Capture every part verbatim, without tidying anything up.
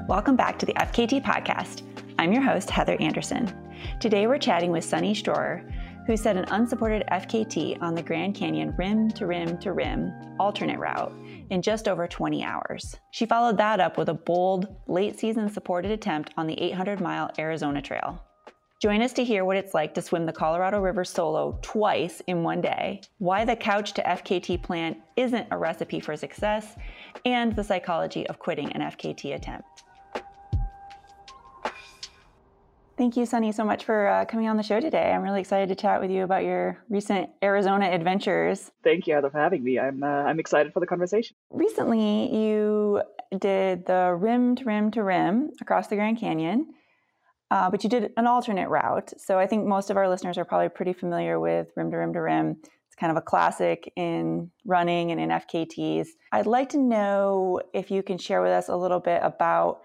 Welcome back to the F K T podcast. I'm your host, Heather Anderson. Today we're chatting with Sunny Stroer, who set an unsupported F K T on the Grand Canyon rim to rim to rim alternate route in just over twenty hours. She followed that up with a bold, late season supported attempt on the eight hundred mile Arizona Trail. Join us to hear what it's like to swim the Colorado River solo twice in one day, why the Couch to F K T plan isn't a recipe for success, and the psychology of quitting an F K T attempt. Thank you, Sunny, so much for uh, coming on the show today. I'm really excited to chat with you about your recent Arizona adventures. Thank you, Heather, for having me. I'm uh, I'm excited for the conversation. Recently, you did the rim to rim to rim across the Grand Canyon, uh, but you did an alternate route. So I think most of our listeners are probably pretty familiar with rim to rim to rim. It's kind of a classic in running and in F K Ts. I'd like to know if you can share with us a little bit about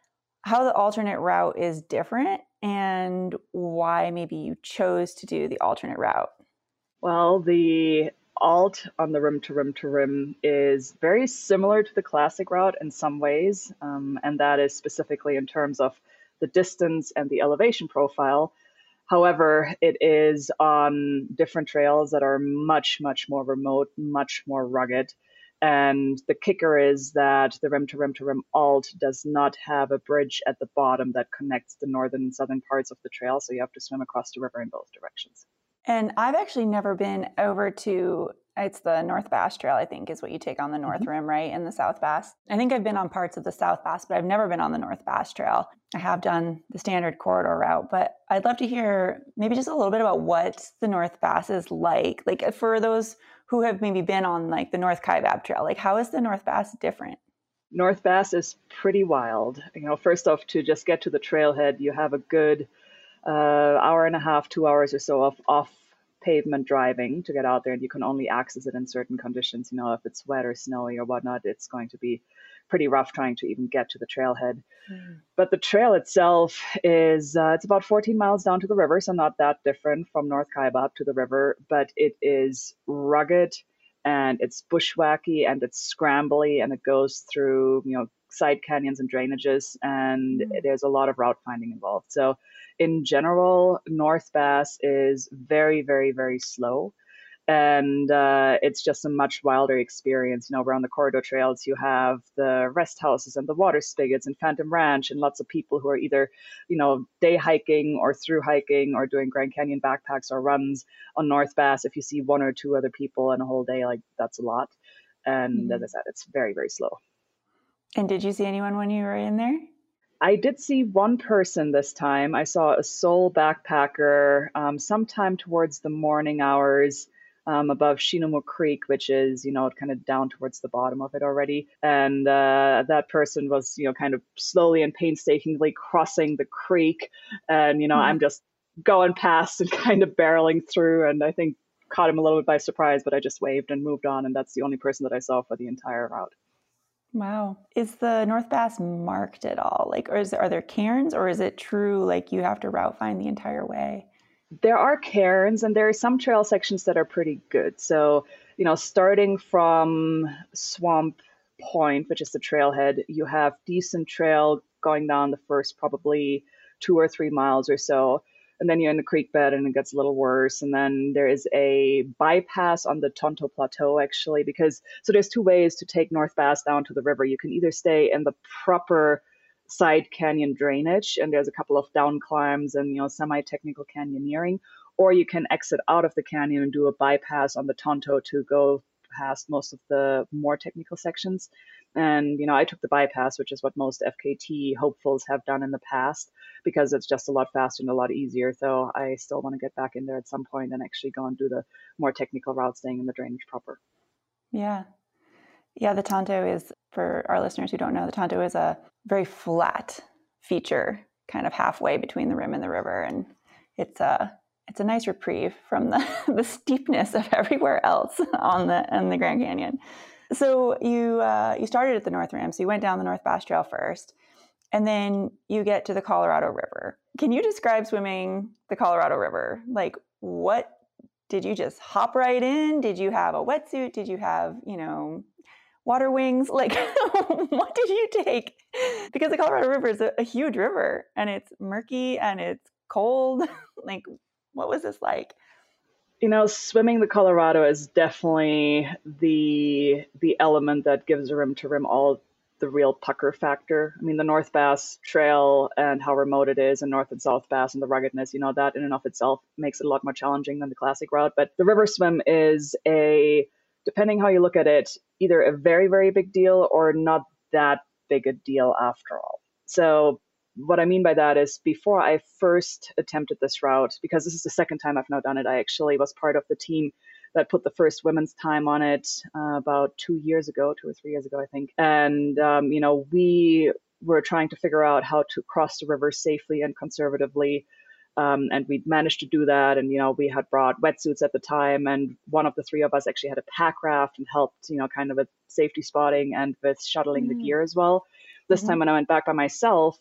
how the alternate route is different and why maybe you chose to do the alternate route. Well, the alt on the rim to rim to rim is very similar to the classic route in some ways, um, and that is specifically in terms of the distance and the elevation profile. However, it is on different trails that are much, much more remote, much more rugged. And the kicker is that the rim to rim to rim alt does not have a bridge at the bottom that connects the northern and southern parts of the trail. So you have to swim across the river in both directions. And I've actually never been over to, it's the North Bass Trail, I think, is what you take on the North mm-hmm. Rim, right? And the South Bass. I think I've been on parts of the South Bass, but I've never been on the North Bass Trail. I have done the standard corridor route, but I'd love to hear maybe just a little bit about what the North Bass is like. Like for those who have maybe been on like the North Kaibab Trail, like how is the North Bass different? North Bass is pretty wild. You know, first off, to just get to the trailhead, you have a good uh, hour and a half, two hours or so of off pavement driving to get out there, and you can only access it in certain conditions. You know, if it's wet or snowy or whatnot, it's going to be pretty rough trying to even get to the trailhead. Mm. But the trail itself is, uh, it's about fourteen miles down to the river, so not that different from North Kaibab to the river, but it is rugged and it's bushwhacky and it's scrambly and it goes through, you know, side canyons and drainages, and mm. there's a lot of route finding involved. So in general, North Bass is very, very, very slow. And uh, it's just a much wilder experience. You know, around the corridor trails, you have the rest houses and the water spigots and Phantom Ranch and lots of people who are either, you know, day hiking or through hiking or doing Grand Canyon backpacks or runs. On North Bass, if you see one or two other people in a whole day, like that's a lot. And mm-hmm. as I said, it's very, very slow. And did you see anyone when you were in there? I did see one person this time. I saw a sole backpacker um, sometime towards the morning hours um, above Shinomo Creek, which is, you know, kind of down towards the bottom of it already. And uh, that person was, you know, kind of slowly and painstakingly crossing the creek. And, you know, mm-hmm. I'm just going past and kind of barreling through. And I think caught him a little bit by surprise, but I just waved and moved on. And that's the only person that I saw for the entire route. Wow. Is the North Bass marked at all? Like, or is there, are there cairns, or is it true like you have to route find the entire way? There are cairns, and there are some trail sections that are pretty good. So, you know, starting from Swamp Point, which is the trailhead, you have decent trail going down the first probably two or three miles or so. And then you're in the creek bed and it gets a little worse. And then there is a bypass on the Tonto Plateau, actually, because so there's two ways to take North Bass down to the river. You can either stay in the proper side canyon drainage, and there's a couple of down climbs and, you know, semi-technical canyoneering, or you can exit out of the canyon and do a bypass on the Tonto to go past most of the more technical sections. And, you know, I took the bypass, which is what most F K T hopefuls have done in the past, because it's just a lot faster and a lot easier. So I still want to get back in there at some point and actually go and do the more technical route, staying in the drainage proper. Yeah. Yeah, the Tonto is, for our listeners who don't know, the Tonto is a very flat feature, kind of halfway between the rim and the river. And it's a it's a nice reprieve from the, the steepness of everywhere else on the on the Grand Canyon. So you uh, you started at the North Rim, so you went down the North Bass Trail first, and then you get to the Colorado River. Can you describe swimming the Colorado River? Like, what did you just hop right in? Did you have a wetsuit? Did you have, you know, water wings? Like, what did you take? Because the Colorado River is a, a huge river and it's murky and it's cold. Like, what was this like? You know, swimming the Colorado is definitely the the element that gives rim to rim all the real pucker factor. I mean, the North Bass Trail and how remote it is, and North and South Bass and the ruggedness, you know, that in and of itself makes it a lot more challenging than the classic route. But the river swim is a, depending how you look at it, either a very, very big deal or not that big a deal after all. So what I mean by that is before I first attempted this route, because this is the second time I've now done it, I actually was part of the team that put the first women's time on it uh, about two years ago, two or three years ago, I think. And, um, you know, we were trying to figure out how to cross the river safely and conservatively. Um, and we managed to do that. And, you know, we had brought wetsuits at the time. And one of the three of us actually had a pack raft and helped, you know, kind of with safety spotting and with shuttling mm-hmm. the gear as well. This mm-hmm. time when I went back by myself,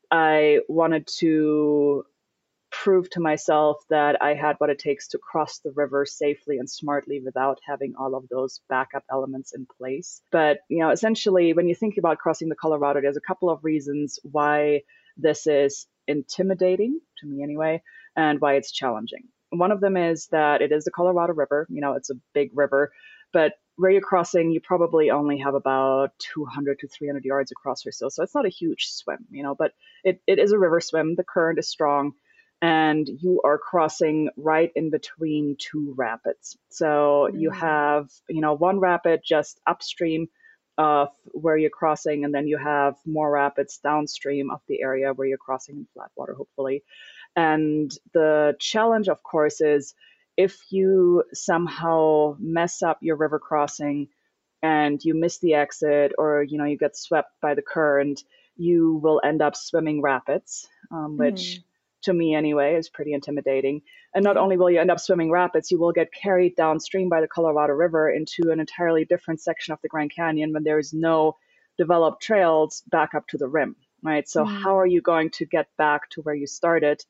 I wanted to prove to myself that I had what it takes to cross the river safely and smartly without having all of those backup elements in place. But, you know, essentially, when you think about crossing the Colorado, there's a couple of reasons why this is intimidating, to me anyway, and why it's challenging. One of them is that it is the Colorado River. You know, it's a big river, but where you're crossing, you probably only have about two hundred to three hundred yards across or so. So it's not a huge swim, you know, but it, it is a river swim. The current is strong and you are crossing right in between two rapids. So mm. you have, you know, one rapid just upstream of where you're crossing, and then you have more rapids downstream of the area where you're crossing in flat water, hopefully. And the challenge, of course, is if you somehow mess up your river crossing and you miss the exit, or, you know, you get swept by the current, you will end up swimming rapids, um, which mm. to me anyway is pretty intimidating. And not only will you end up swimming rapids, you will get carried downstream by the Colorado River into an entirely different section of the Grand Canyon when there is no developed trails back up to the rim, right? So mm. how are you going to get back to where you started?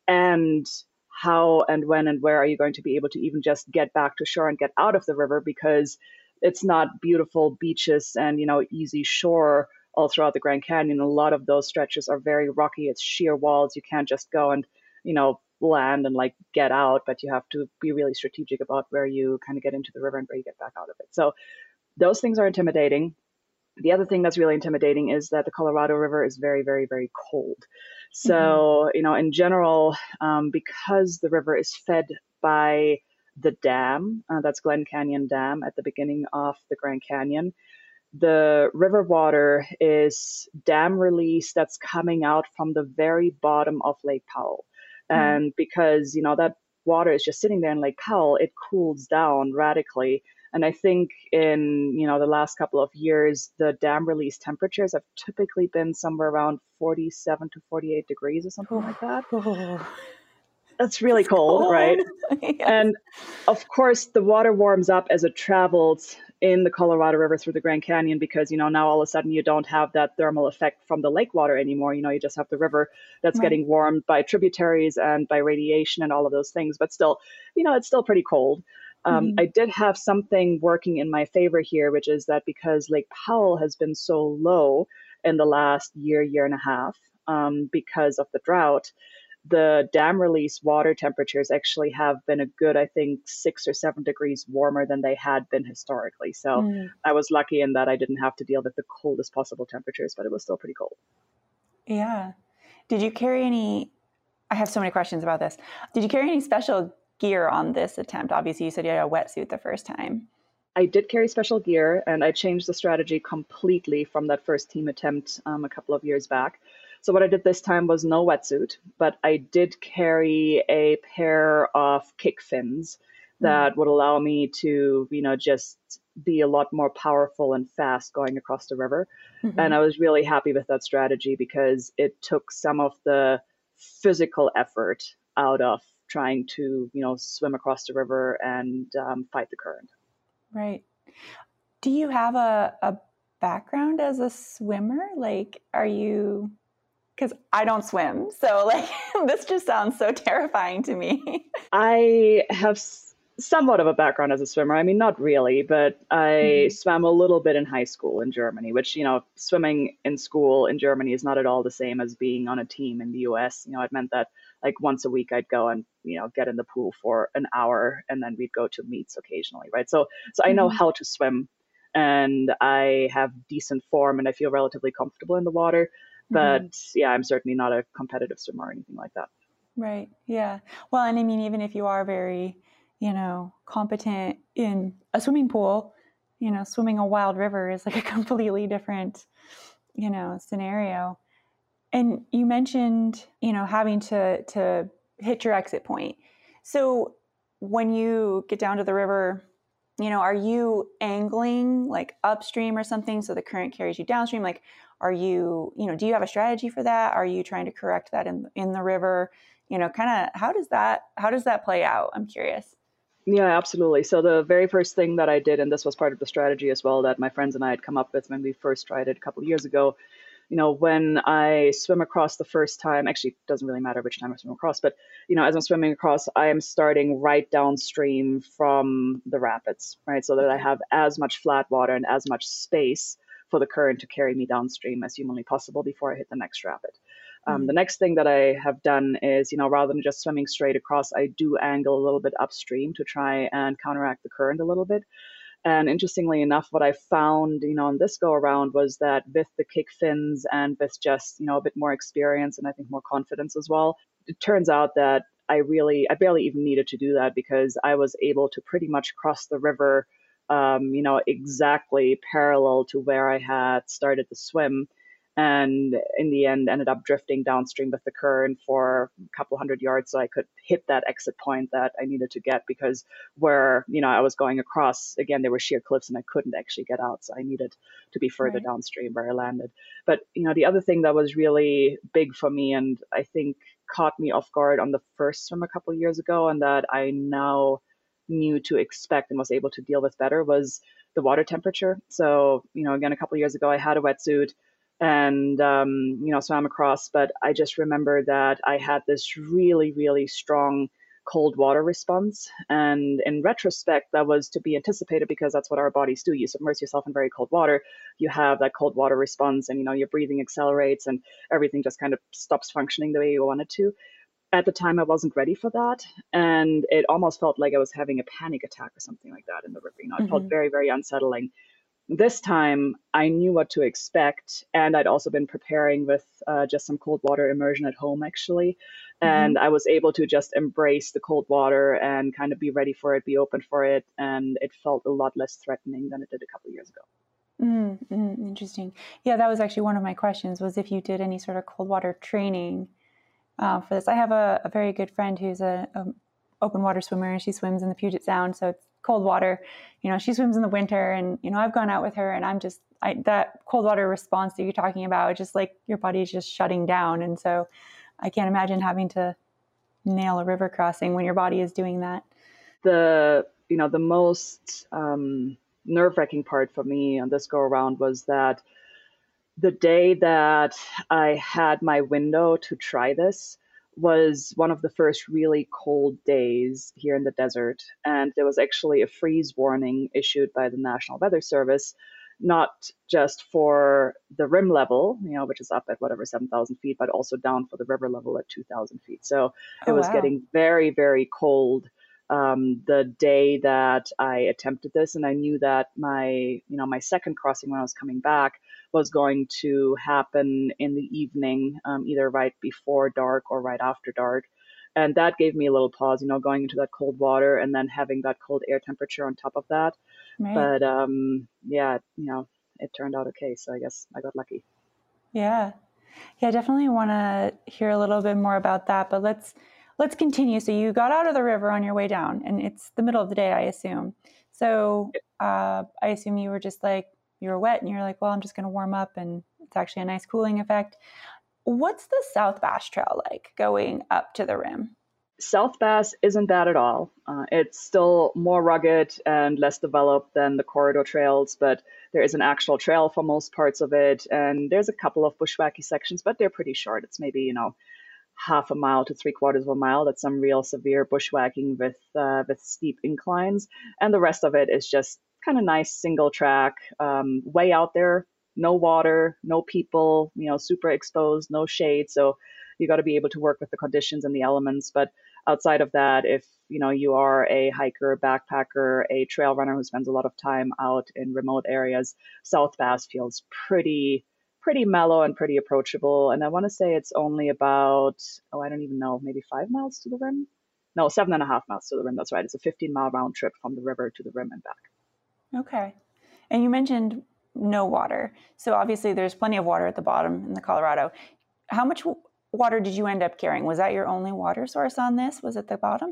And how and when and where are you going to be able to even just get back to shore and get out of the river, because it's not beautiful beaches and, you know, easy shore all throughout the Grand Canyon. A lot of those stretches are very rocky. It's sheer walls. You can't just go and, you know, land and like get out, but you have to be really strategic about where you kind of get into the river and where you get back out of it. So those things are intimidating. The other thing that's really intimidating is that the Colorado River is very, very, very cold. So, mm-hmm. you know, in general, um, because the river is fed by the dam, uh, that's Glen Canyon Dam at the beginning of the Grand Canyon, the river water is dam release that's coming out from the very bottom of Lake Powell. Mm-hmm. And because, you know, that water is just sitting there in Lake Powell, it cools down radically. And I think in, you know, the last couple of years, the dam release temperatures have typically been somewhere around forty-seven to forty-eight degrees or something like that. That's really cold, cold, right? Yes. And of course, the water warms up as it travels in the Colorado River through the Grand Canyon, because, you know, now all of a sudden you don't have that thermal effect from the lake water anymore. You know, you just have the river that's right. getting warmed by tributaries and by radiation and all of those things. But still, you know, it's still pretty cold. Um, mm-hmm. I did have something working in my favor here, which is that because Lake Powell has been so low in the last year, year and a half, um, because of the drought, the dam release water temperatures actually have been a good, I think, six or seven degrees warmer than they had been historically. So mm. I was lucky in that I didn't have to deal with the coldest possible temperatures, but it was still pretty cold. Yeah. Did you carry any, I have so many questions about this. Did you carry any special gear on this attempt? Obviously, you said you had a wetsuit the first time. I did carry special gear, and I changed the strategy completely from that first team attempt um, a couple of years back. So what I did this time was no wetsuit, but I did carry a pair of kick fins that mm. would allow me to, you know, just be a lot more powerful and fast going across the river. Mm-hmm. And I was really happy with that strategy because it took some of the physical effort out of trying to, you know, swim across the river and um, fight the current. Right. Do you have a, a background as a swimmer? Like, are you, because I don't swim. So like, this just sounds so terrifying to me. I have somewhat of a background as a swimmer. I mean, not really, but I Hmm. swam a little bit in high school in Germany, which, you know, swimming in school in Germany is not at all the same as being on a team in the U S. You know, it meant that like once a week I'd go and, you know, get in the pool for an hour and then we'd go to meets occasionally, right? So, so I know Hmm. how to swim and I have decent form and I feel relatively comfortable in the water. But Hmm. yeah, I'm certainly not a competitive swimmer or anything like that. Right. Yeah. Well, and I mean, even if you are very, you know, competent in a swimming pool, you know, swimming a wild river is like a completely different, you know, scenario. And you mentioned, you know, having to to hit your exit point. So when you get down to the river, you know, are you angling like upstream or something so the current carries you downstream? Like, are you, you know, do you have a strategy for that? Are you trying to correct that in in the river? You know, kind of how does that how does that play out? I'm curious. Yeah, absolutely. So the very first thing that I did, and this was part of the strategy as well that my friends and I had come up with when we first tried it a couple of years ago, you know, when I swim across the first time, actually it doesn't really matter which time I swim across, but you know, as I'm swimming across, I am starting right downstream from the rapids, right? So that I Okay. have as much flat water and as much space for the current to carry me downstream as humanly possible before I hit the next rapid. Um, the Mm. next thing that I have done is, you know, rather than just swimming straight across, I do angle a little bit upstream to try and counteract the current a little bit. And interestingly enough, what I found, you know, on this go around was that with the kick fins and with just, you know, a bit more experience and I think more confidence as well, it turns out that I really, I barely even needed to do that because I was able to pretty much cross the river, um, you know, exactly parallel to where I had started the swim. And in the end, ended up drifting downstream with the current for a couple hundred yards so I could hit that exit point that I needed to get because where you know I was going across again there were sheer cliffs and I couldn't actually get out so I needed to be further Right. downstream where I landed. But you know the other thing that was really big for me and I think caught me off guard on the first swim a couple of years ago and that I now knew to expect and was able to deal with better was the water temperature. So you know again a couple of years ago I had a wetsuit and um, you know swam across, but I just remember that I had this really really strong cold water response. And in retrospect, that was to be anticipated because that's what our bodies do. You submerge yourself in very cold water, you have that cold water response, and you know your breathing accelerates, and everything just kind of stops functioning the way you want it to. At the time, I wasn't ready for that, and it almost felt like I was having a panic attack or something like that in the river. You know, it felt Hmm. very, very unsettling. This time, I knew what to expect, and I'd also been preparing with uh, just some cold water immersion at home, actually. And Hmm. I was able to just embrace the cold water and kind of be ready for it, be open for it, and it felt a lot less threatening than it did a couple of years ago. Mm, mm, interesting. Yeah, that was actually one of my questions was if you did any sort of cold water training uh, for this. I have a, a very good friend who's a, a open water swimmer and she swims in the Puget Sound, so it's cold water. You know, she swims in the winter, and you know, I've gone out with her, and I'm just I, that cold water response that you're talking about, just like your body is just shutting down, and so I can't imagine having to nail a river crossing when your body is doing that. The you know the most um, nerve-wracking part for me on this go around was that the day that I had my window to try this was one of the first really cold days here in the desert. And there was actually a freeze warning issued by the National Weather Service, not just for the rim level, you know, which is up at whatever, seven thousand feet, but also down for the river level at two thousand feet. So it Oh was wow. getting very, very cold um, the day that I attempted this. And I knew that my, you know, my second crossing when I was coming back was going to happen in the evening, um, either right before dark or right after dark. And that gave me a little pause, you know, going into that cold water and then having that cold air temperature on top of that. Right. But um, yeah, you know, it turned out okay. So I guess I got lucky. Yeah. Yeah, I definitely want to hear a little bit more about that, but let's let's continue. So you got out of the river on your way down, and it's the middle of the day, I assume. So uh, I assume you were just like you were wet, and you're like, well, I'm just going to warm up, and it's actually a nice cooling effect. What's the South Bass Trail like going up to the rim? South Bass isn't bad at all. Uh, it's still more rugged and less developed than the corridor trails, but there is an actual trail for most parts of it. And there's a couple of bushwacky sections, but they're pretty short. It's maybe, you know, half a mile to three quarters of a mile. That's some real severe bushwhacking with uh, with steep inclines, and the rest of it is just kind of nice single track, um, way out there, no water, no people, you know, super exposed, no shade. So you got to be able to work with the conditions and the elements. But outside of that, if you know you are a hiker, backpacker, a trail runner who spends a lot of time out in remote areas, South Bass feels pretty pretty mellow and pretty approachable. And I want to say it's only about, oh, I don't even know, maybe five miles to the rim. No, seven and a half miles to the rim. That's right. It's a fifteen mile round trip from the river to the rim and back. Okay. And you mentioned no water. So obviously there's plenty of water at the bottom in the Colorado. How much water did you end up carrying? Was that your only water source on this? Was it the bottom?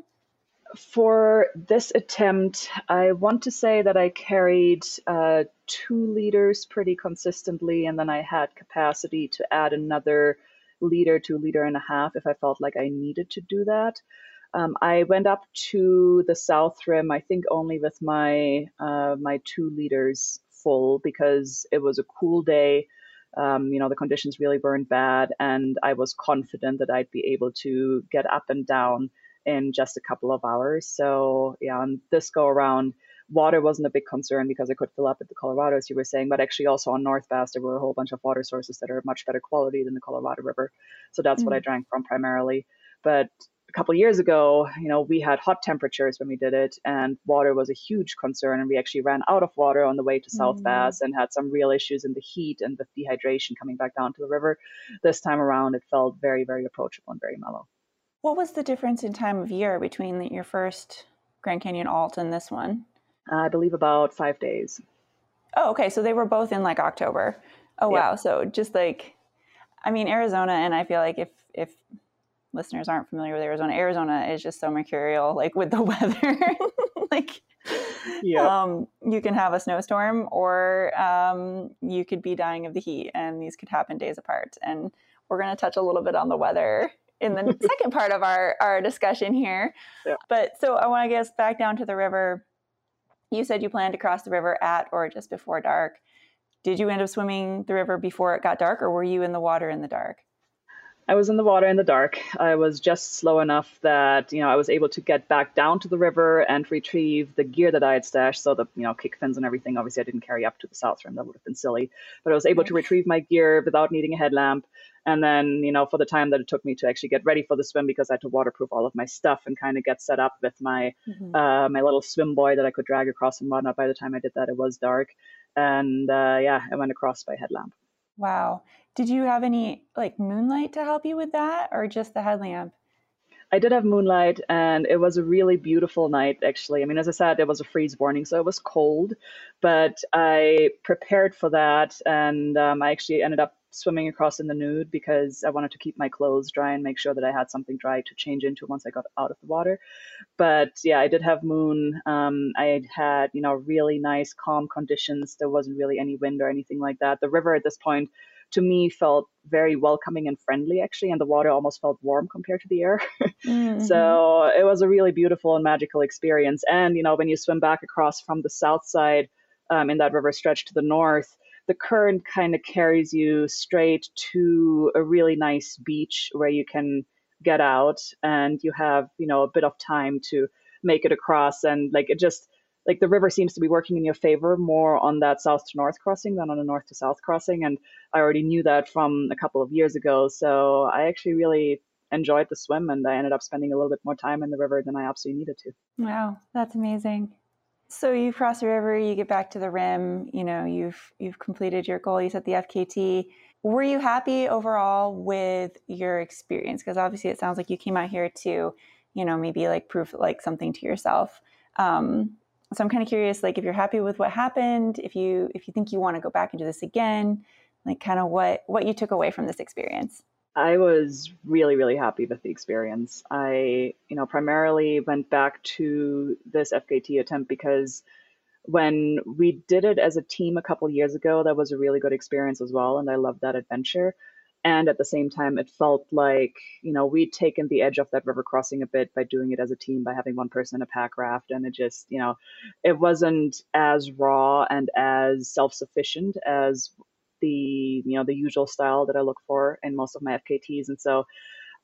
For this attempt, I want to say that I carried uh, two liters pretty consistently, and then I had capacity to add another liter to liter and a half if I felt like I needed to do that. Um, I went up to the south rim, I think only with my uh, my two liters full because it was a cool day. Um, you know, the conditions really weren't bad, and I was confident that I'd be able to get up and down in just a couple of hours. So yeah, on this go around, water wasn't a big concern because I could fill up at the Colorado, as you were saying, but actually also on North Bass, there were a whole bunch of water sources that are much better quality than the Colorado River. So that's mm. what I drank from primarily. But a couple of years ago, you know, we had hot temperatures when we did it, and water was a huge concern. And we actually ran out of water on the way to South mm. Bass and had some real issues in the heat and the dehydration coming back down to the river. This time around, it felt very, very approachable and very mellow. What was the difference in time of year between the, your first Grand Canyon Alt and this one? Uh, I believe about five days. Oh, okay. So they were both in like October. Oh, yep. Wow. So just like, I mean, Arizona, and I feel like if if listeners aren't familiar with Arizona, Arizona is just so mercurial, like with the weather. like, yep. um, you can have a snowstorm or um, you could be dying of the heat, and these could happen days apart. And we're going to touch a little bit on the weather in the second part of our, our discussion here. Yeah. But so I want to get us back down to the river. You said you planned to cross the river at or just before dark. Did you end up swimming the river before it got dark, or were you in the water in the dark? I was in the water in the dark. I was just slow enough that, you know, I was able to get back down to the river and retrieve the gear that I had stashed. So the, you know, kick fins and everything, obviously I didn't carry up to the south rim. That would have been silly. But I was able to retrieve my gear without needing a headlamp. And then, you know, for the time that it took me to actually get ready for the swim, because I had to waterproof all of my stuff and kind of get set up with my mm-hmm. uh, my little swim buoy that I could drag across and whatnot. By the time I did that, it was dark. And uh, yeah, I went across by headlamp. Wow. Did you have any like moonlight to help you with that, or just the headlamp? I did have moonlight, and it was a really beautiful night, actually. I mean, as I said, there was a freeze warning, so it was cold, but I prepared for that, and um, I actually ended up swimming across in the nude because I wanted to keep my clothes dry and make sure that I had something dry to change into once I got out of the water. But yeah, I did have moon. Um, I had, you know, really nice, calm conditions. There wasn't really any wind or anything like that. The river at this point, to me, felt very welcoming and friendly, actually, and the water almost felt warm compared to the air. mm-hmm. So it was a really beautiful and magical experience. And, you know, when you swim back across from the south side um, in that river stretch to the north, the current kind of carries you straight to a really nice beach where you can get out and you have, you know, a bit of time to make it across. And like, it just, like the river seems to be working in your favor more on that south to north crossing than on a north to south crossing. And I already knew that from a couple of years ago. So I actually really enjoyed the swim, and I ended up spending a little bit more time in the river than I absolutely needed to. Wow, that's amazing. So you cross the river, you get back to the rim, you know, you've you've completed your goal, you set the F K T. Were you happy overall with your experience? Because obviously it sounds like you came out here to, you know, maybe like prove like something to yourself. Um, so I'm kind of curious, like if you're happy with what happened, if you if you think you want to go back and do this again, like kind of what what you took away from this experience. I was really, really happy with the experience. I, you know, primarily went back to this F K T attempt because when we did it as a team a couple years ago, that was a really good experience as well. And I loved that adventure. And at the same time, it felt like, you know, we'd taken the edge off that river crossing a bit by doing it as a team, by having one person in a pack raft. And it just, you know, it wasn't as raw and as self-sufficient as the, you know, the usual style that I look for in most of my F K Ts. And so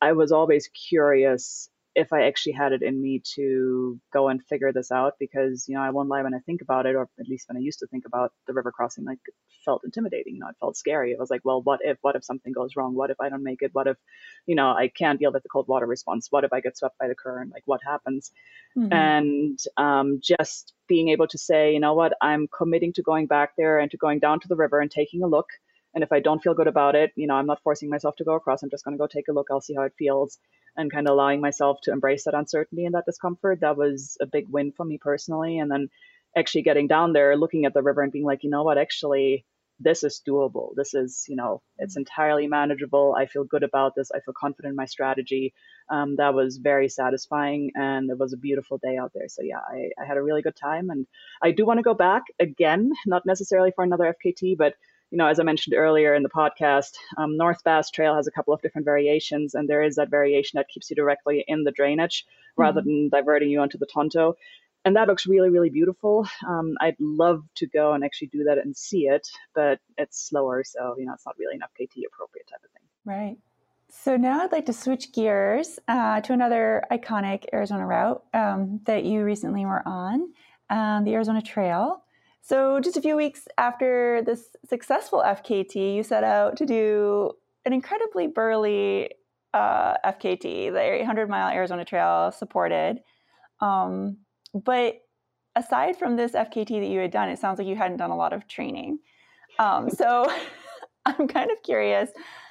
I was always curious if I actually had it in me to go and figure this out because, you know, I won't lie, when I think about it, or at least when I used to think about the river crossing, like it felt intimidating, you know, it felt scary. It was like, well, what if, what if something goes wrong? What if I don't make it? What if, you know, I can't deal with the cold water response? What if I get swept by the current? Like what happens? Mm-hmm. And um, just being able to say, you know what, I'm committing to going back there and to going down to the river and taking a look. And if I don't feel good about it, you know, I'm not forcing myself to go across. I'm just going to go take a look. I'll see how it feels, and kind of allowing myself to embrace that uncertainty and that discomfort. That was a big win for me personally. And then actually getting down there, looking at the river and being like, you know what, actually, this is doable. This is, you know, it's entirely manageable. I feel good about this. I feel confident in my strategy. Um, that was very satisfying, and it was a beautiful day out there. So yeah, I, I had a really good time, and I do want to go back again, not necessarily for another F K T, but you know, as I mentioned earlier in the podcast, um, North Bass Trail has a couple of different variations, and there is that variation that keeps you directly in the drainage rather Mm-hmm. than diverting you onto the Tonto. And that looks really, really beautiful. Um, I'd love to go and actually do that and see it, but it's slower. So, you know, it's not really an F K T appropriate type of thing. Right. So now I'd like to switch gears uh, to another iconic Arizona route um, that you recently were on, um, the Arizona Trail. So just a few weeks after this successful F K T, you set out to do an incredibly burly uh, F K T, the eight hundred mile Arizona Trail supported. Um, but aside from this F K T that you had done, it sounds like you hadn't done a lot of training. Um, so I'm kind of curious,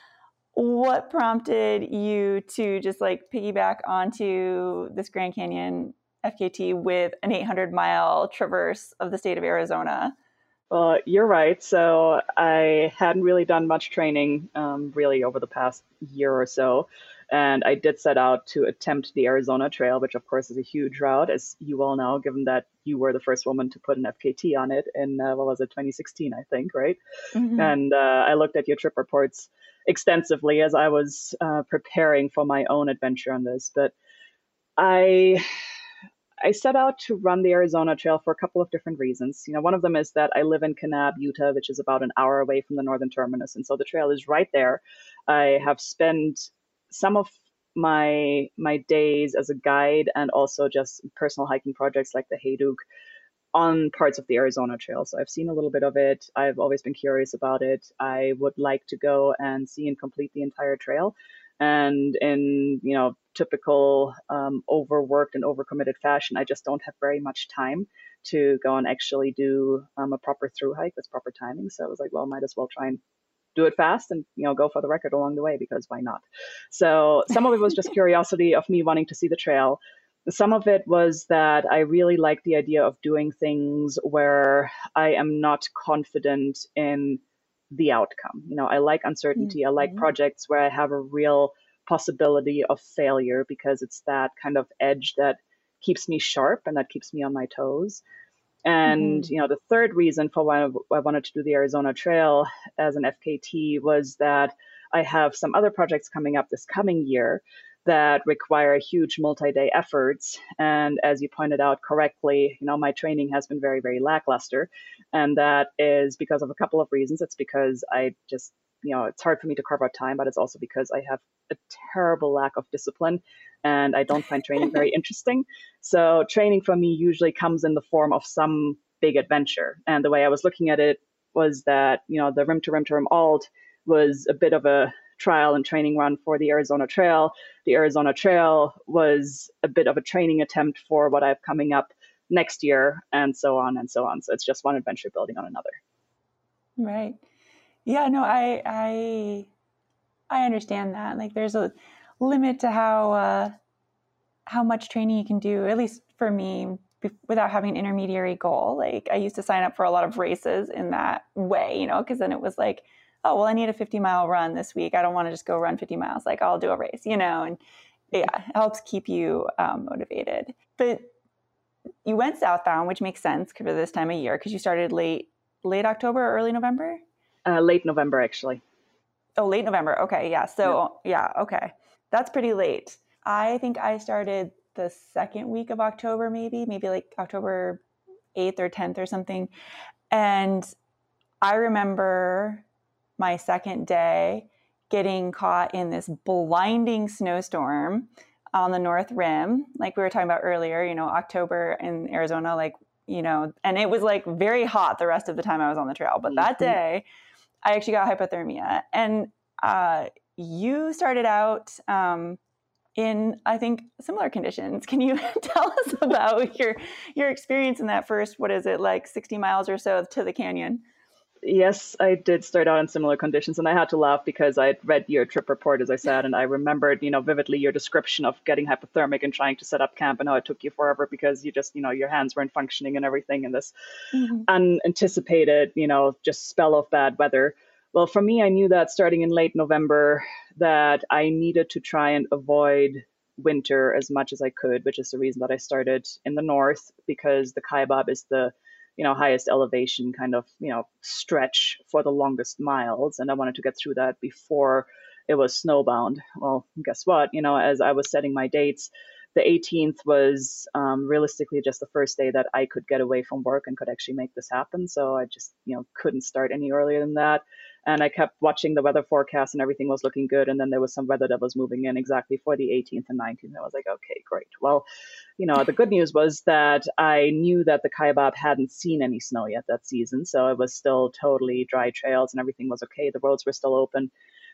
what prompted you to just like piggyback onto this Grand Canyon F K T with an eight hundred mile traverse of the state of Arizona? Well, you're right. So I hadn't really done much training um, really over the past year or so. And I did set out to attempt the Arizona Trail, which of course is a huge route, as you all know, given that you were the first woman to put an F K T on it in, uh, what was it, twenty sixteen, I think, right? Mm-hmm. And uh, I looked at your trip reports extensively as I was uh, preparing for my own adventure on this. But I I set out to run the Arizona Trail for a couple of different reasons. You know, one of them is that I live in Kanab, Utah, which is about an hour away from the northern terminus, and so the trail is right there. I have spent some of my my days as a guide and also just personal hiking projects like the Hayduke on parts of the Arizona Trail. So I've seen a little bit of it. I've always been curious about it. I would like to go and see and complete the entire trail. And in, you know, typical um, overworked and overcommitted fashion, I just don't have very much time to go and actually do um, a proper through hike with proper timing. So I was like, well, might as well try and do it fast and, you know, go for the record along the way, because why not? So some of it was just curiosity of me wanting to see the trail. Some of it was that I really like the idea of doing things where I am not confident in the outcome. You know, I like uncertainty. I like Mm-hmm. projects where I have a real possibility of failure, because it's that kind of edge that keeps me sharp and that keeps me on my toes. And, Mm-hmm. you know, the third reason for why I wanted to do the Arizona Trail as an F K T was that I have some other projects coming up this coming year that require huge multi-day efforts. And as you pointed out correctly, you know, my training has been very, very lackluster. And that is because of a couple of reasons. It's because I just, you know, it's hard for me to carve out time, but it's also because I have a terrible lack of discipline and I don't find training very interesting. So training for me usually comes in the form of some big adventure. And the way I was looking at it was that, you know, the Rim to Rim to Rim Alt was a bit of a trial and training run for the Arizona Trail. The Arizona Trail was a bit of a training attempt for what I have coming up next year, and so on and so on. So it's just one adventure building on another. Right. Yeah, no, I I I understand that. Like there's a limit to how uh, how much training you can do, at least for me, be- without having an intermediary goal. Like I used to sign up for a lot of races in that way, you know, because then it was like, oh, well, I need a fifty mile run this week. I don't want to just go run fifty miles. Like I'll do a race, you know, and yeah, it helps keep you um, motivated. But you went southbound, which makes sense for this time of year because you started late, late October or early November? Uh, late November, actually. Oh, late November. Okay. Yeah. So yeah. yeah. Okay. That's pretty late. I think I started the second week of October, maybe, maybe like October eighth or tenth or something. And I remember my second day getting caught in this blinding snowstorm on the North Rim, like we were talking about earlier, you know, October in Arizona, like, you know, and it was like very hot the rest of the time I was on the trail. But that day I actually got hypothermia. And uh, you started out um, in, I think, similar conditions. Can you tell us about your your experience in that first, what is it, like sixty miles or so to the canyon? Yes, I did start out in similar conditions, and I had to laugh because I had read your trip report, as I said, and I remembered, you know, vividly your description of getting hypothermic and trying to set up camp and how it took you forever because you just, you know, your hands weren't functioning and everything in this mm-hmm. unanticipated, you know, just spell of bad weather. Well, for me, I knew that starting in late November that I needed to try and avoid winter as much as I could, which is the reason that I started in the north, because the Kaibab is the you know, highest elevation kind of, you know, stretch for the longest miles. And I wanted to get through that before it was snowbound. Well, guess what? You know, as I was setting my dates, the eighteenth was um, realistically just the first day that I could get away from work and could actually make this happen. So I just, you know, couldn't start any earlier than that. And I kept watching the weather forecast and everything was looking good. And then there was some weather that was moving in exactly for the eighteenth and nineteenth. And I was like, okay, great. Well, you know, the good news was that I knew that the Kaibab hadn't seen any snow yet that season. So it was still totally dry trails and everything was okay. The roads were still open.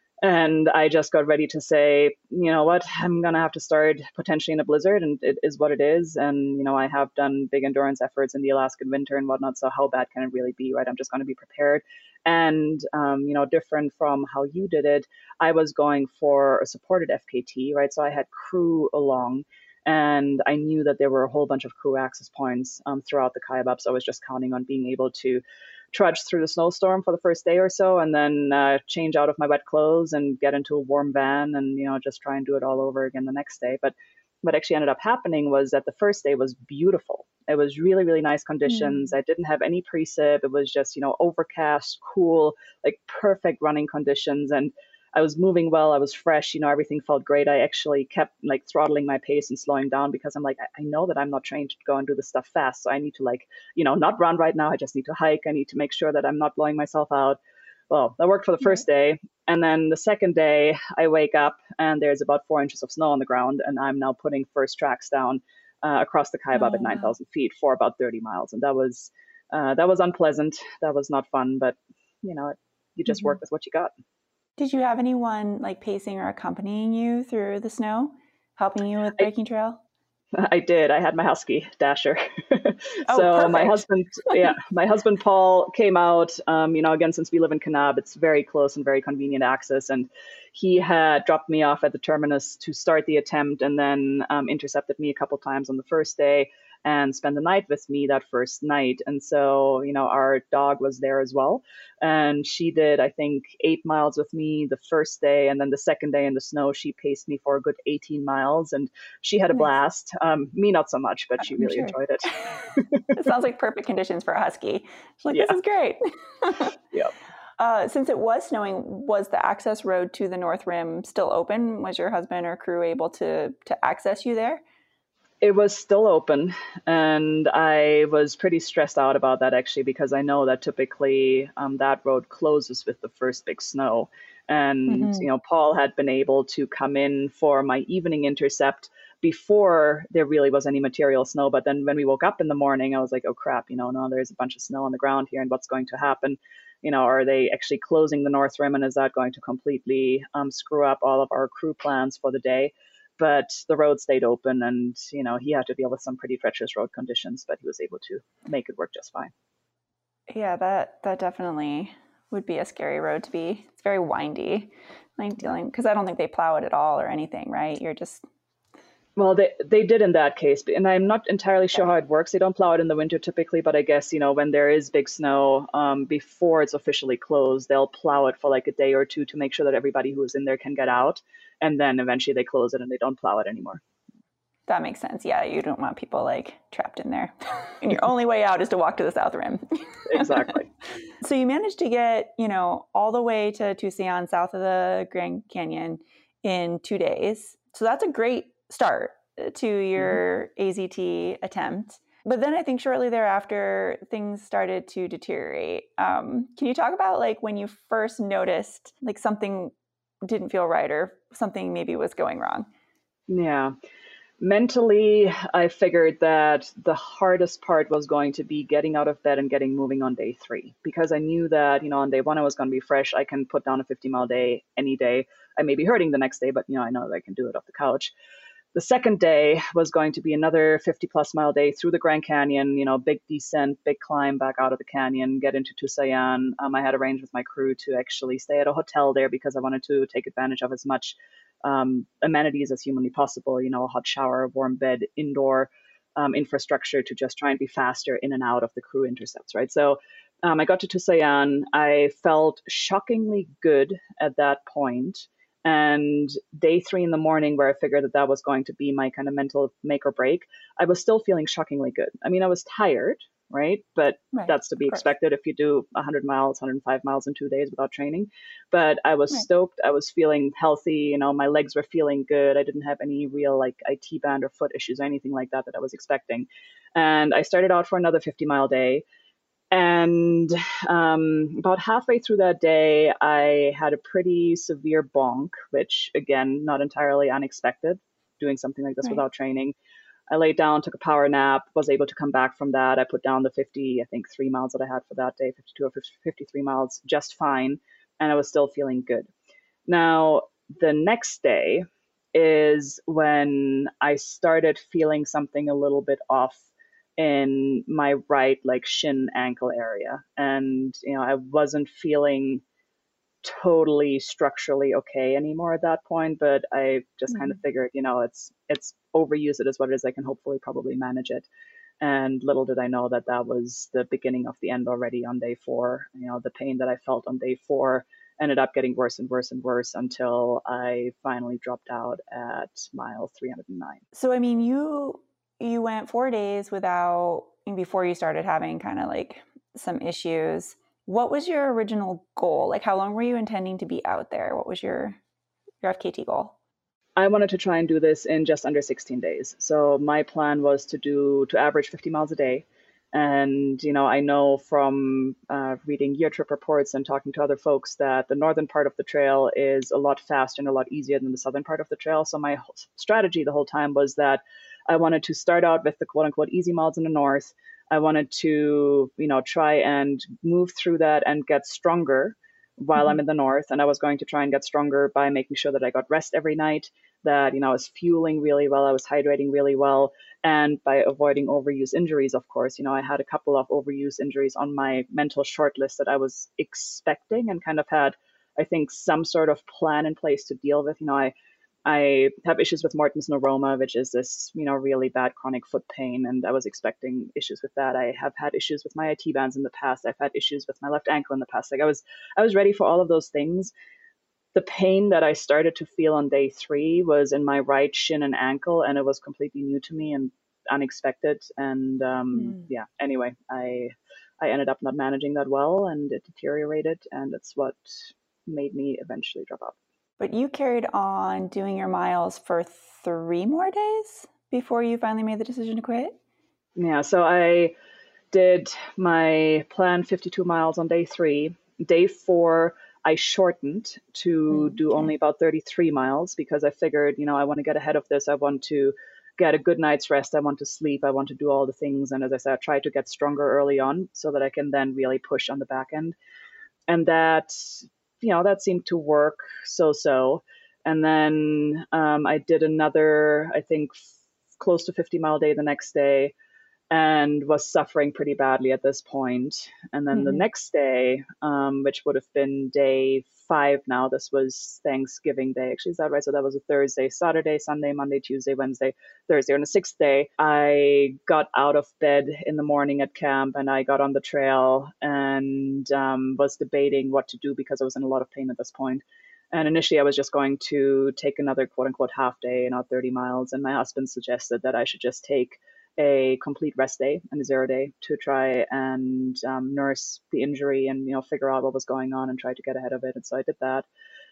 And I just got ready to say, you know what, I'm going to have to start potentially in a blizzard, and it is what it is. And, you know, I have done big endurance efforts in the Alaskan winter and whatnot. So how bad can it really be, right? I'm just going to be prepared. And, um, you know, different from how you did it, I was going for a supported F K T, right? So I had crew along. And I knew that there were a whole bunch of crew access points um, throughout the Kaibab. So I was just counting on being able to trudge through the snowstorm for the first day or so, and then uh, change out of my wet clothes and get into a warm van and, you know, just try and do it all over again the next day. But what actually ended up happening was that the first day was beautiful. It was really, really nice conditions. Mm. I didn't have any precip. It was just, you know, overcast, cool, like perfect running conditions. And I was moving well. I was fresh. You know, everything felt great. I actually kept like throttling my pace and slowing down because I'm like, I, I know that I'm not trained to go and do this stuff fast. So I need to like, you know, not run right now. I just need to hike. I need to make sure that I'm not blowing myself out. Well, that worked for the first day. And then the second day I wake up and there's about four inches of snow on the ground. And I'm now putting first tracks down uh, across the Kaibab oh, at nine thousand wow. feet for about thirty miles. And that was, uh, that was unpleasant. That was not fun, but you know, you just mm-hmm. work with what you got. Did you have anyone like pacing or accompanying you through the snow, helping you with breaking I, trail? I did. I had my husky, Dasher. Oh, so perfect. my husband, yeah, my husband, Paul, came out, um, you know, again, since we live in Kanab, it's very close and very convenient access. And he had dropped me off at the terminus to start the attempt and then um, intercepted me a couple times on the first day and spent the night with me that first night. And so, you know, our dog was there as well. And she did, I think, eight miles with me the first day. And then the second day in the snow, she paced me for a good eighteen miles. And she had a nice. blast. Um, me, not so much, but she I'm really sure. enjoyed it. It sounds like perfect conditions for a husky. She's like, yeah. This is great. Yep. Uh, since it was snowing, was the access road to the North Rim still open? Was your husband or crew able to to access you there? It was still open, and I was pretty stressed out about that actually, because I know that typically um, that road closes with the first big snow. And, mm-hmm. you know, Paul had been able to come in for my evening intercept before there really was any material snow. But then when we woke up in the morning, I was like, oh crap, you know, no, there's a bunch of snow on the ground here, and what's going to happen? You know, are they actually closing the North Rim, and is that going to completely um, screw up all of our crew plans for the day? But the road stayed open, and, you know, he had to deal with some pretty treacherous road conditions, but he was able to make it work just fine. Yeah, that that definitely would be a scary road to be. It's very windy, like dealing, because I don't think they plow it at all or anything, right? You're just... Well, they they did in that case, and I'm not entirely sure how it works. They don't plow it in the winter typically, but I guess, you know, when there is big snow, um, before it's officially closed, they'll plow it for like a day or two to make sure that everybody who is in there can get out. And then eventually they close it and they don't plow it anymore. That makes sense. Yeah, you don't want people like trapped in there. And your only way out is to walk to the South Rim. Exactly. So you managed to get, you know, all the way to Tusayan, south of the Grand Canyon, in two days. So that's a great start to your mm-hmm. A Z T attempt. But then I think shortly thereafter, things started to deteriorate. Um, can you talk about like when you first noticed like something didn't feel right or something maybe was going wrong? Yeah. Mentally, I figured that the hardest part was going to be getting out of bed and getting moving on day three, because I knew that, you know, on day one I was going to be fresh. I can put down a fifty mile day any day. I may be hurting the next day, but, you know, I know that I can do it off the couch. The second day was going to be another fifty plus mile day through the Grand Canyon, you know, big descent, big climb back out of the canyon, get into Tusayan. Um, I had arranged with my crew to actually stay at a hotel there because I wanted to take advantage of as much um, amenities as humanly possible, you know, a hot shower, warm bed, indoor um, infrastructure to just try and be faster in and out of the crew intercepts, right? So um, I got to Tusayan. I felt shockingly good at that point. And day three in the morning, where I figured that that was going to be my kind of mental make or break, I was still feeling shockingly good. I mean, I was tired, right? But Right. that's to be expected if you do one hundred miles, one hundred five miles in two days without training. But I was Right. stoked. I was feeling healthy. You know, my legs were feeling good. I didn't have any real like I T band or foot issues or anything like that that I was expecting. And I started out for another fifty mile day. And um, about halfway through that day, I had a pretty severe bonk, which, again, not entirely unexpected, doing something like this Right. without training. I laid down, took a power nap, was able to come back from that. I put down the fifty, I think, three miles that I had for that day, fifty-two or fifty-three miles, just fine. And I was still feeling good. Now, the next day is when I started feeling something a little bit off in my right like shin ankle area, and you know I wasn't feeling totally structurally okay anymore at that point, but I just mm-hmm. kind of figured, you know it's it's overuse it is what it is. I can hopefully probably manage it. And little did I know that that was the beginning of the end already on day four. You know the pain that I felt on day four ended up getting worse and worse and worse until I finally dropped out at mile three hundred nine. So I mean, you you went four days without, before you started having kind of like some issues. What was your original goal? Like, how long were you intending to be out there? What was your your F K T goal? I wanted to try and do this in just under sixteen days. So my plan was to do to average fifty miles a day. And, you know, I know from uh, reading year trip reports and talking to other folks that the northern part of the trail is a lot faster and a lot easier than the southern part of the trail. So my strategy the whole time was that I wanted to start out with the quote unquote easy miles in the north. I wanted to, you know, try and move through that and get stronger while mm-hmm. I'm in the north. And I was going to try and get stronger by making sure that I got rest every night, that, you know, I was fueling really well, I was hydrating really well, and by avoiding overuse injuries, of course. You know, I had a couple of overuse injuries on my mental short list that I was expecting and kind of had, I think, some sort of plan in place to deal with. You know, I I have issues with Morton's neuroma, which is this, you know, really bad chronic foot pain, and I was expecting issues with that. I have had issues with my I T bands in the past. I've had issues with my left ankle in the past. Like I was, I was ready for all of those things. The pain that I started to feel on day three was in my right shin and ankle, and it was completely new to me and unexpected. And um, mm. yeah, anyway, I I ended up not managing that well, and it deteriorated, and it's what made me eventually drop out. But you carried on doing your miles for three more days before you finally made the decision to quit? Yeah, so I did my planned fifty-two miles on day three. Day four, I shortened to do okay. only about thirty-three miles because I figured, you know, I want to get ahead of this. I want to get a good night's rest. I want to sleep. I want to do all the things. And as I said, I try to get stronger early on so that I can then really push on the back end. And that... you know, that seemed to work so-so. And then um, I did another, I think, f- close to fifty mile day the next day and was suffering pretty badly at this point. And then mm-hmm. the next day, um, which would have been day five now, this was Thanksgiving Day. Actually, is that right? So that was a Thursday, Saturday, Sunday, Monday, Tuesday, Wednesday, Thursday. On the sixth day, I got out of bed in the morning at camp and I got on the trail and um, was debating what to do because I was in a lot of pain at this point. And initially, I was just going to take another quote unquote half day, not thirty miles. And my husband suggested that I should just take a complete rest day and a zero day to try and um, nurse the injury and, you know, figure out what was going on and try to get ahead of it. And so I did that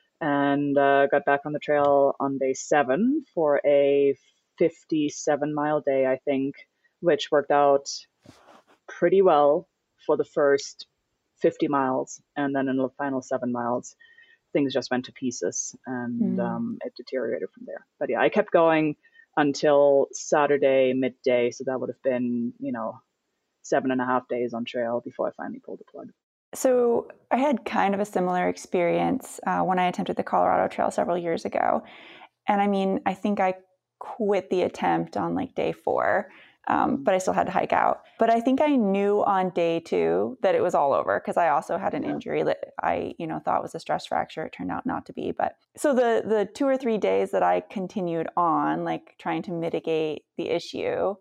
and uh, got back on the trail on day seven for a fifty-seven mile day, I think, which worked out pretty well for the first fifty miles. And then in the final seven miles, things just went to pieces and Mm. um, it deteriorated from there. But yeah, I kept going until Saturday midday. So that would have been, you know, seven and a half days on trail before I finally pulled the plug. So I had kind of a similar experience uh, when I attempted the Colorado Trail several years ago. And I mean, I think I quit the attempt on like day four, um, but I still had to hike out. But I think I knew on day two that it was all over because I also had an Yeah. injury that I, you know, thought was a stress fracture. It turned out not to be. But so the the two or three days that I continued on, like trying to mitigate the issue,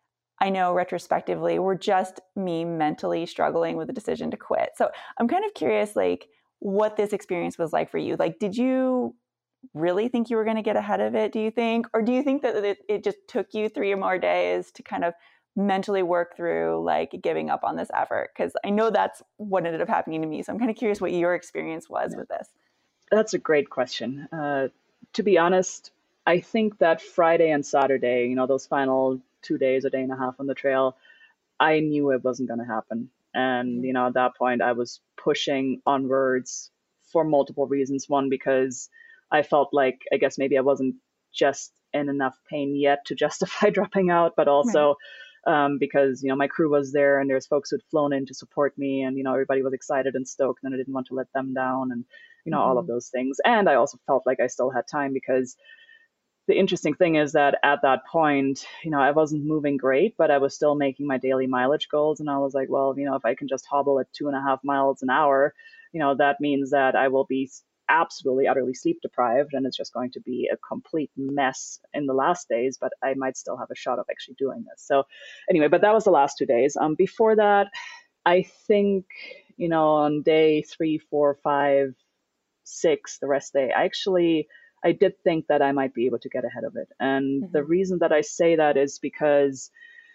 I know retrospectively were just me mentally struggling with the decision to quit. So I'm kind of curious, like, what this experience was like for you. Like, did you really think you were going to get ahead of it, do you think? Or do you think that it, it just took you three or more days to kind of mentally work through like giving up on this effort? Because I know that's what ended up happening to me. So I'm kind of curious what your experience was Yeah. with this. That's a great question. Uh, to be honest, I think that Friday and Saturday, you know, those final two days, a day and a half on the trail, I knew it wasn't going to happen. And, Mm-hmm. you know, at that point, I was pushing onwards for multiple reasons. One, because I felt like, I guess maybe I wasn't just in enough pain yet to justify dropping out, but Right. also um, because, you know, my crew was there and there's folks who'd flown in to support me and, you know, everybody was excited and stoked and I didn't want to let them down and, you know, all of Mm-hmm. those things. And I also felt like I still had time because the interesting thing is that at that point, you know, I wasn't moving great, but I was still making my daily mileage goals. And I was like, well, you know, if I can just hobble at two and a half miles an hour, you know, that means that I will be absolutely, utterly sleep deprived. And it's just going to be a complete mess in the last days, but I might still have a shot of actually doing this. So anyway, but that was the last two days. Um, before that, I think, you know, on day three, four, five, six, the rest day, I actually, I did think that I might be able to get ahead of it. And the Mm-hmm. reason that I say that is because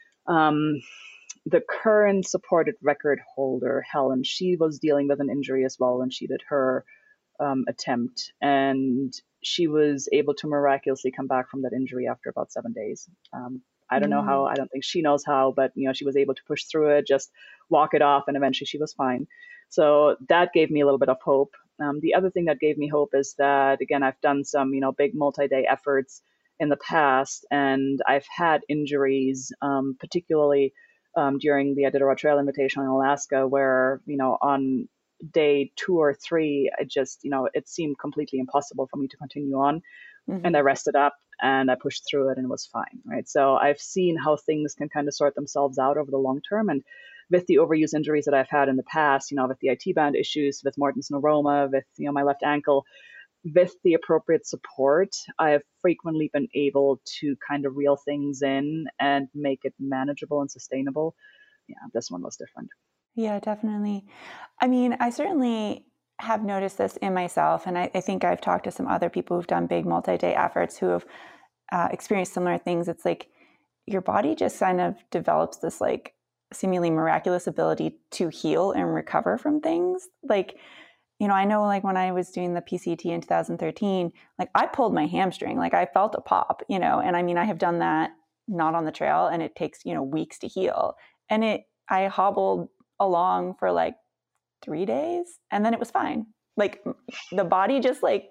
um, the current supported record holder, Helen, she was dealing with an injury as well when she did her um, attempt. And she was able to miraculously come back from that injury after about seven days. Um, I don't know how, Mm. I don't think she knows how, but you know, she was able to push through it, just walk it off, and eventually she was fine. So that gave me a little bit of hope. Um, the other thing that gave me hope is that, again, I've done some, you know, big multi-day efforts in the past, and I've had injuries, um, particularly um, during the Iditarod Trail Invitational in Alaska, where, you know, on day two or three, I just, you know, it seemed completely impossible for me to continue on. And Mm-hmm. I rested up and I pushed through it and it was fine, right? So I've seen how things can kind of sort themselves out over the long term. And with the overuse injuries that I've had in the past, you know, with the I T band issues, with Morton's neuroma, with, you know, my left ankle, with the appropriate support, I have frequently been able to kind of reel things in and make it manageable and sustainable. Yeah, this one was different. Yeah, definitely. I mean, I certainly have noticed this in myself, and I, I think I've talked to some other people who've done big multi-day efforts who have uh, experienced similar things. It's like your body just kind of develops this like seemingly miraculous ability to heal and recover from things. Like, you know, I know like when I was doing the P C T in two thousand thirteen, like I pulled my hamstring, like I felt a pop, you know, and I mean, I have done that not on the trail and it takes, you know, weeks to heal. And it, I hobbled along for like three days and then it was fine. Like the body just like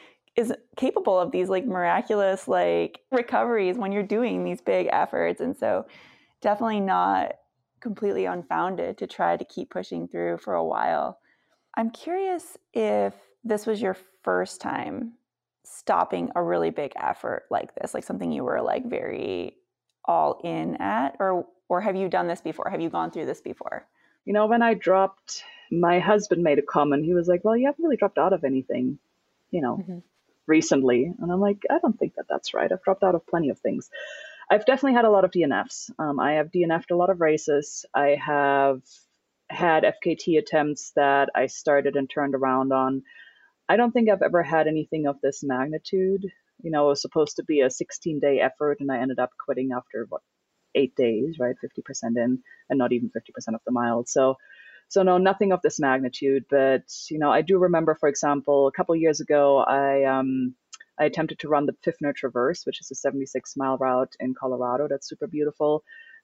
is capable of these like miraculous like recoveries when you're doing these big efforts. And so definitely not completely unfounded to try to keep pushing through for a while. I'm curious if this was your first time stopping a really big effort like this, like something you were like very all in at, or or have you done this before? Have you gone through this before? You know, when I dropped, my husband made a comment. He was like, well, you haven't really dropped out of anything, you know, Mm-hmm. recently. And I'm like, I don't think that that's right. I've dropped out of plenty of things. I've definitely had a lot of D N Fs. Um, I have D N F'd a lot of races. I have had F K T attempts that I started and turned around on. I don't think I've ever had anything of this magnitude. You know, it was supposed to be a sixteen day effort, and I ended up quitting after what, eight days, right? fifty percent in, and not even fifty percent of the miles. So, so no, nothing of this magnitude. But you know, I do remember, for example, a couple of years ago, I um, I attempted to run the Pfiffner Traverse, which is a seventy-six mile route in Colorado. That's super beautiful.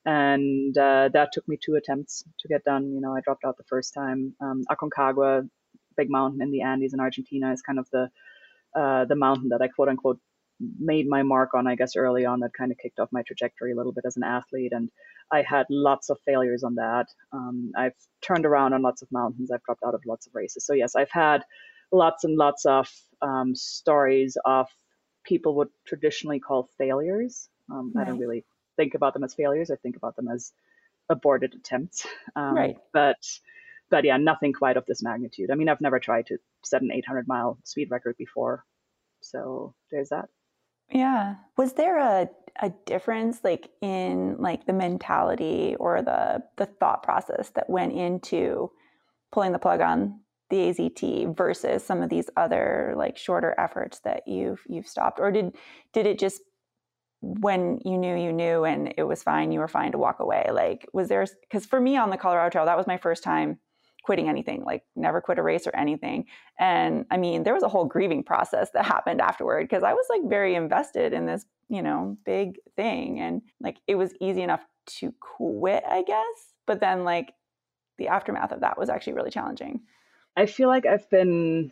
And uh, that took me two attempts to get done. You know, I dropped out the first time. Um, Aconcagua, big mountain in the Andes in Argentina is kind of the uh, the mountain that I quote unquote made my mark on, I guess, early on, that kind of kicked off my trajectory a little bit as an athlete. And I had lots of failures on that. Um, I've turned around on lots of mountains. I've dropped out of lots of races. So yes, I've had lots and lots of um, stories of people would traditionally call failures. Um, right. I don't really think about them as failures. I think about them as aborted attempts. Um, right. But but yeah, nothing quite of this magnitude. I mean, I've never tried to set an eight hundred mile speed record before. So there's that. Yeah. Was there a, a difference like in like the mentality or the the thought process that went into pulling the plug on the A Z T versus some of these other like shorter efforts that you've you've stopped? Or did did it just, when you knew you knew and it was fine, you were fine to walk away? Like, was there, because for me on the Colorado Trail, that was my first time quitting anything, like never quit a race or anything. And I mean, there was a whole grieving process that happened afterward, because I was like very invested in this, you know, big thing. And like, it was easy enough to quit, I guess. But then like the aftermath of that was actually really challenging. I feel like I've been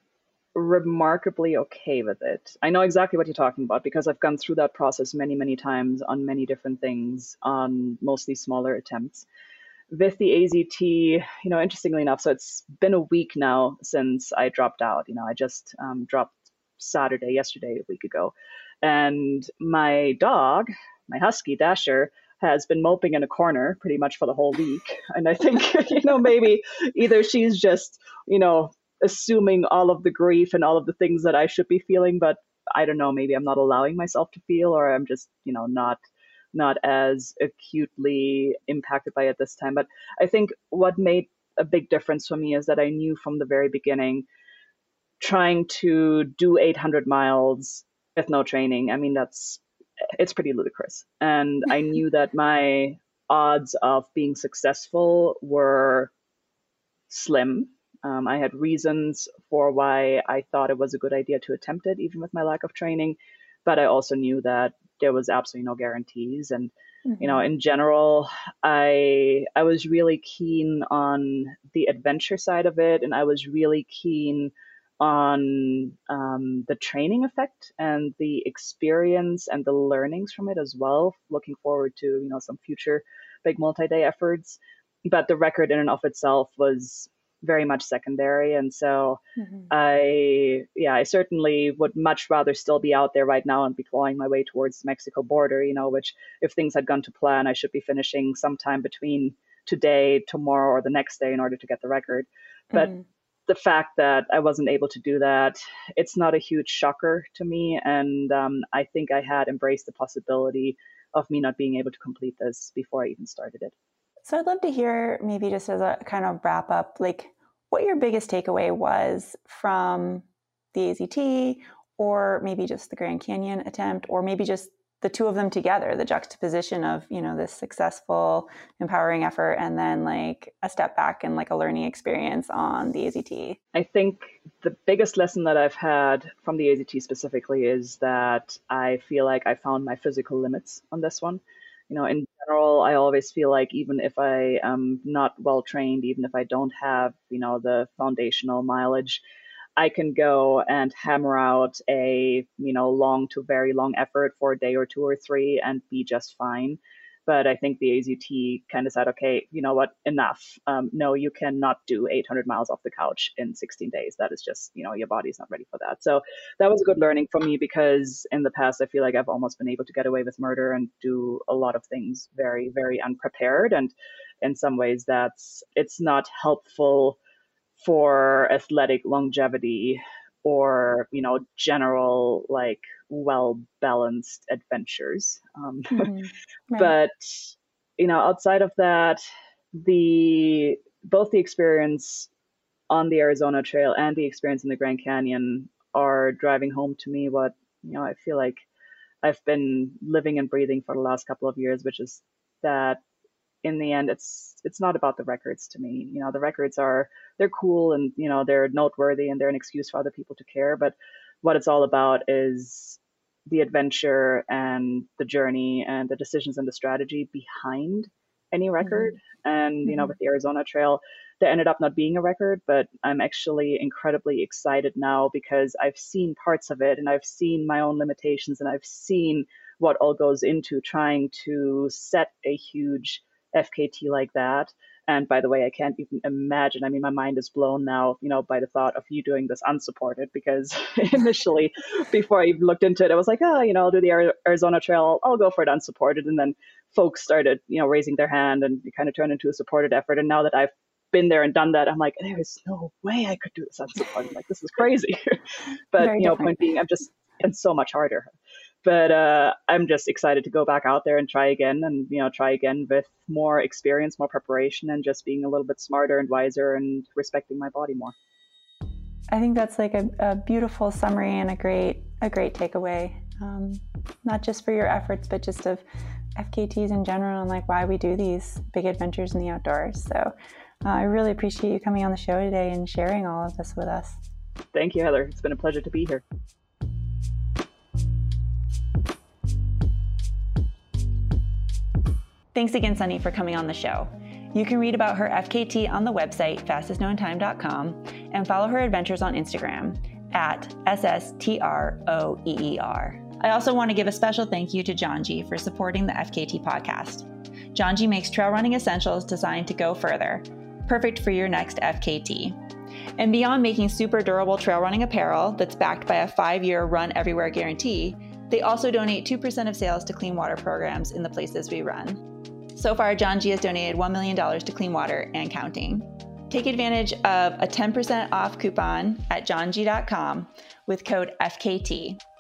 remarkably okay with it. I know exactly what you're talking about because I've gone through that process many, many times on many different things, on mostly smaller attempts. With the A Z T, you know, interestingly enough, so it's been a week now since I dropped out. You know, I just um, dropped Saturday, yesterday, a week ago. And my dog, my husky, Dasher, has been moping in a corner pretty much for the whole week. And I think, you know, maybe either she's just, you know, assuming all of the grief and all of the things that I should be feeling, but I don't know, maybe I'm not allowing myself to feel, or I'm just, you know, not not as acutely impacted by it this time. But I think what made a big difference for me is that I knew from the very beginning, trying to do eight hundred miles with no training, I mean, that's, it's pretty ludicrous. And I knew that my odds of being successful were slim. Um, I had reasons for why I thought it was a good idea to attempt it, even with my lack of training. But I also knew that there was absolutely no guarantees. And, mm-hmm. you know, in general, I I was really keen on the adventure side of it. And I was really keen on um, the training effect and the experience and the learnings from it as well. Looking forward to, you know, some future big multi-day efforts. But the record in and of itself was very much secondary. And so mm-hmm. I, yeah, I certainly would much rather still be out there right now and be clawing my way towards the Mexico border, you know, which if things had gone to plan, I should be finishing sometime between today, tomorrow, or the next day in order to get the record. But mm-hmm. the fact that I wasn't able to do that, it's not a huge shocker to me. And um, I think I had embraced the possibility of me not being able to complete this before I even started it. So I'd love to hear, maybe just as a kind of wrap up, like what your biggest takeaway was from the A Z T, or maybe just the Grand Canyon attempt, or maybe just the two of them together, the juxtaposition of, you know, this successful, empowering effort and then like a step back and like a learning experience on the A Z T. I think the biggest lesson that I've had from the A Z T specifically is that I feel like I found my physical limits on this one. You know, in general, I always feel like even if I am not well trained, even if I don't have, you know, the foundational mileage, I can go and hammer out a, you know, long to very long effort for a day or two or three and be just fine. But I think the A Z T kind of said, okay, you know what, enough. Um, no, you cannot do eight hundred miles off the couch in sixteen days. That is just, you know, your body's not ready for that. So that was a good learning for me, because in the past, I feel like I've almost been able to get away with murder and do a lot of things very, very unprepared. And in some ways, that's, it's not helpful for athletic longevity or, you know, general, like, well-balanced adventures. Um, mm-hmm. Right. But, you know, outside of that, the both the experience on the Arizona Trail and the experience in the Grand Canyon are driving home to me what, you know, I feel like I've been living and breathing for the last couple of years, which is that in the end, it's it's not about the records to me. You know, the records are, they're cool and, you know, they're noteworthy and they're an excuse for other people to care. But what it's all about is the adventure and the journey and the decisions and the strategy behind any record. Mm-hmm. And, you know, mm-hmm. with the Arizona Trail, there ended up not being a record, but I'm actually incredibly excited now because I've seen parts of it and I've seen my own limitations and I've seen what all goes into trying to set a huge F K T like that. And by the way, I can't even imagine. I mean, my mind is blown now, you know, by the thought of you doing this unsupported, because initially, before I even looked into it, I was like, oh, you know, I'll do the Arizona Trail. I'll go for it unsupported. And then folks started, you know, raising their hand and it kind of turned into a supported effort. And now that I've been there and done that, I'm like, there is no way I could do this unsupported. Like, this is crazy. But, Very you know, different. point being, I'm just, it's so much harder. But uh, I'm just excited to go back out there and try again and, you know, try again with more experience, more preparation, and just being a little bit smarter and wiser and respecting my body more. I think that's like a, a beautiful summary and a great a great takeaway, um, not just for your efforts, but just of F K Ts in general and like why we do these big adventures in the outdoors. So uh, I really appreciate you coming on the show today and sharing all of this with us. Thank you, Heather. It's been a pleasure to be here. Thanks again, Sunny, for coming on the show. You can read about her F K T on the website fastest known time dot com and follow her adventures on Instagram at S S T R O E E R. I also want to give a special thank you to Janji for supporting the F K T podcast. Janji makes trail running essentials designed to go further, perfect for your next F K T. And beyond making super durable trail running apparel that's backed by a five-year run everywhere guarantee, they also donate two percent of sales to clean water programs in the places we run. So far, Janji has donated one million dollars to clean water and counting. Take advantage of a ten percent off coupon at janji dot com with code F K T.